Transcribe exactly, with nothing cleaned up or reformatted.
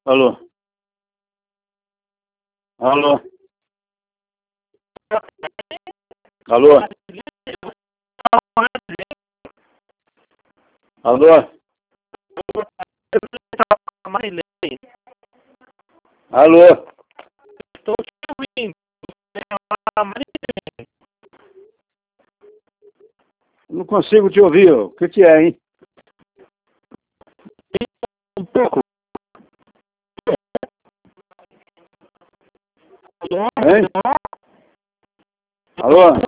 Alô? Alô? Alô? Alô? Alô? Estou te ouvindo. Não consigo te ouvir. O que que é, hein? Um pouco. Hein? Alô?